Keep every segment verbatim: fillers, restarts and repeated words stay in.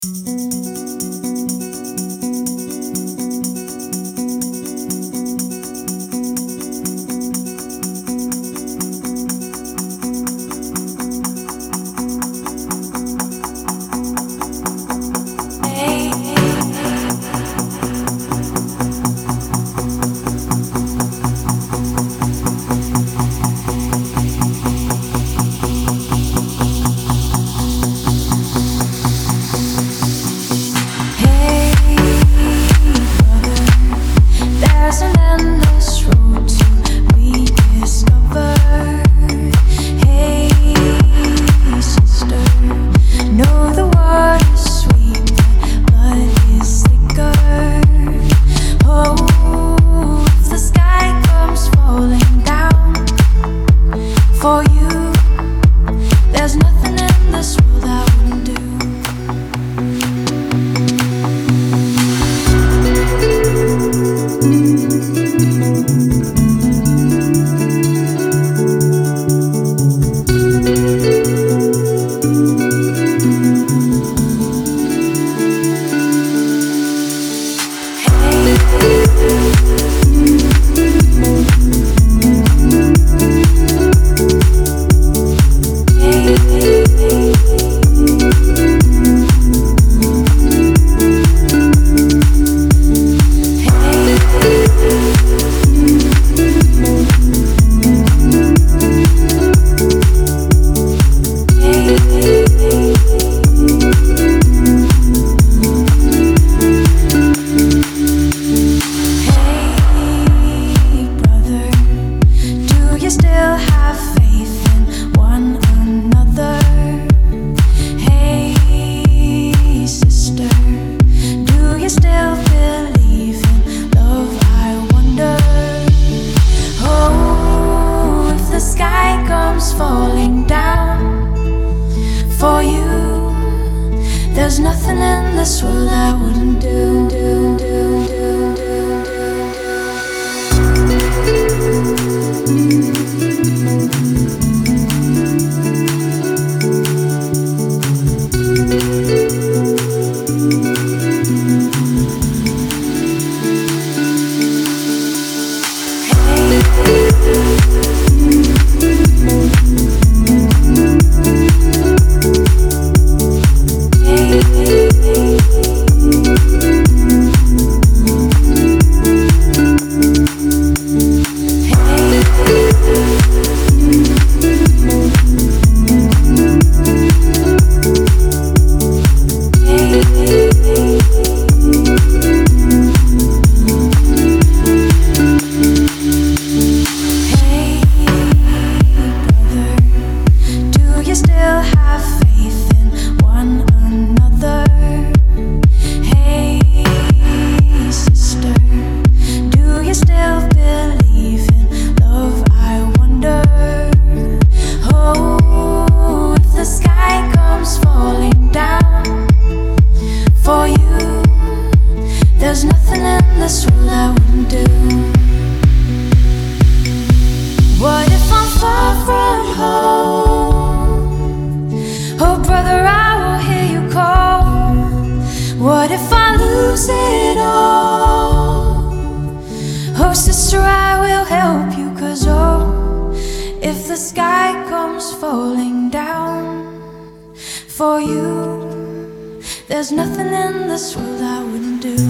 There's nothing in this world I wouldn't do, do, do, do, do. There's nothing in this world I wouldn't do. What if I'm far from home? Oh brother, I will hear you call. What if I lose it all? Oh sister, I will help you. Cause oh, if the sky comes falling down for you, there's nothing in this world I wouldn't do.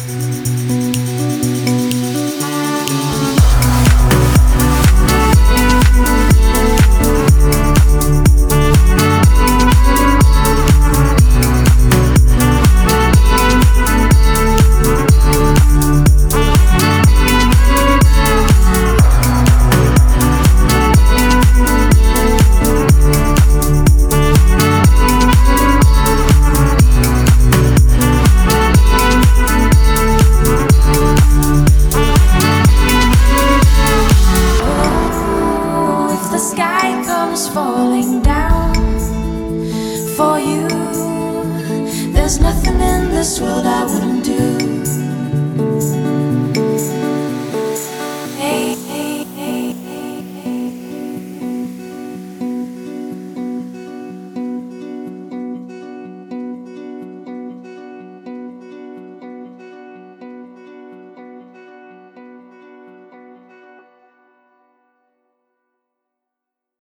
Falling down for you, there's nothing in this world I wouldn't do.